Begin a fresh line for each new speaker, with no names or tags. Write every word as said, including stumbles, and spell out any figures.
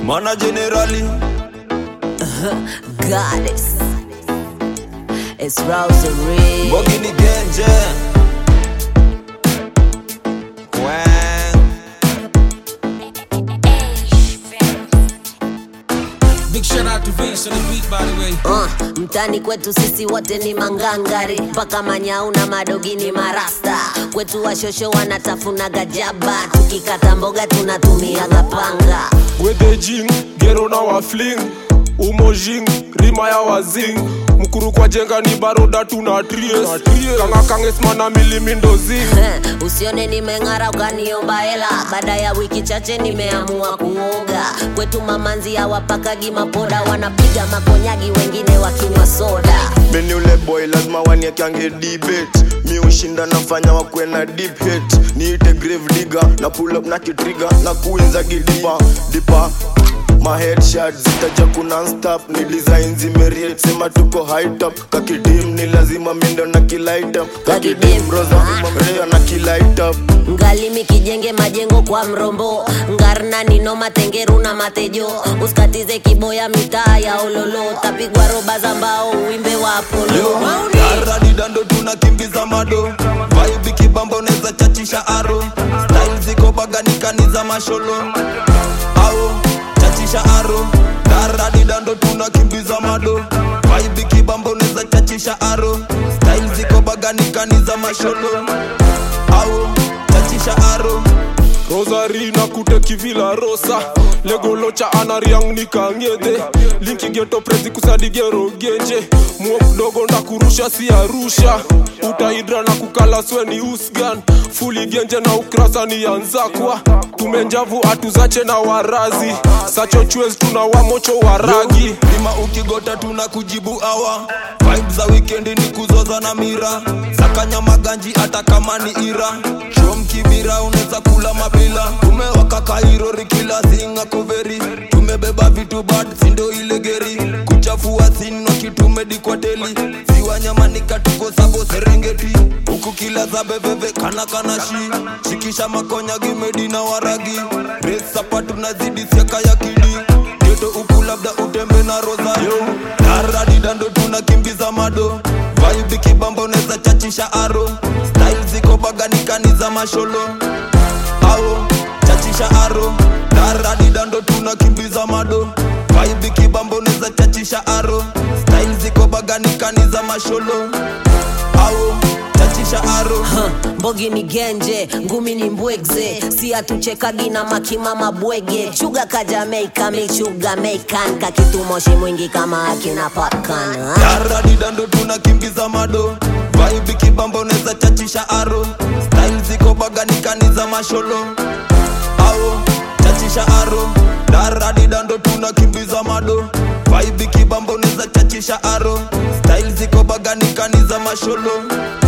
Mana generally
Goddess. It's Rosary.
Bogini Genje.
Big shout out to Vince on the beat, by the way.
Uh, mtani kwetu sisi wote ni mangangari, mpaka manyau na madogi ni marasta. Kwetu washosho wanatafuna gajaba, tukikata mboga tunatumia gapanga.
Wede jing, gero na wafling, umojing, rima ya wazing. Mkuru kwa jenga ni baroda tuna tries. Kanga kangesma na milimindo zing.
Usione nimengara ukaniomba hela, baada ya wiki chache nimeamua kuoga. Kwetu mamanzi hawapakagi mapoda, wanapiga makonyagi wengine wakinywa soda.
Meni ule boy lazima waniekange debate. Mi ushinda nafanya wakwe na deep hate. Niite grave digger, na pull up na kitrigger, na kuinza gidipa, dipa. My headshot zitaja kuna stop. Ni design zimeriate, sema tuko high top. Kakidim ni lazima mindo na kilight up. Kakidim roza mreya na kilight up.
Ngalimi kijenge majengo kwa mrombo, ngarna nino matengeru na matejo. Uskatize kiboya mitaa ya ololo, tapigwa roba za mbao uimbe wa Apollo.
Daradi dando tunakimbiza mado, vibe kibambo neza chachisha aro. Style ziko baganika ni za masholo ao chachisha aro. Daradi dando tunakimbiza mado, vibe kibambo neza chachisha aro. Style ziko baganika ni za masholo ao chachisha aro.
Rosary na kute kivila rosa. Lego locha anariang nikangede. Linki geto prezi kusadi gero genje. Muo mdogo na kurusha si arusha. Utaidra na kukala sweni usgan. Fuli genje na ukrasa ni anzakwa. Tumenjavu atuzache na warazi. Sacho chwez tuna wamocho waragi.
Lima ukigota tuna kujibu awa. Vibes za weekend ni kuzoza na mira. Sakanya maganji hata kama ni ira. Shom kibira uneza kula mapila. Tumewaka Kairo rikila zinga koveri. Tumebeba vitu bad sindo ile geri. Kuchafua sino kitumedi kwa teli. Ziwa nyamanika tuko sabo Serengeti. Huku kila za bebebe kana kana shi. Shikisha makonya gimedi na waragi. Resa patu na zidi siaka ya kidi. Geto uku labda utembe na Rosario. Daradi dando tunakimbiza mado, vibe kibambo neza chachisha aro. Style ziko baganika ni za masholo ao chachisha aro. Daradi dando tunakimbiza mado, vibe kibambo neza chachisha aro. Style ziko baganika ni za masholo ao chachisha aro.
Huh, mbogi ni genje, ngumi ni mbwegze. Si atuchekagi na makima mabwege. Chuga ka Jamaica, mi chuga Mekan. Kakitu moshi mwingi kama akina popcorn.
Daradi dando tunakimbiza mado, vibe kibambo neza chachisha aro. Style ziko baganika ni za masholo ao chachisha aro. Daradi dando tunakimbiza mado, vibe kibambo neza chachisha aro. Style ziko baganika ni za masholo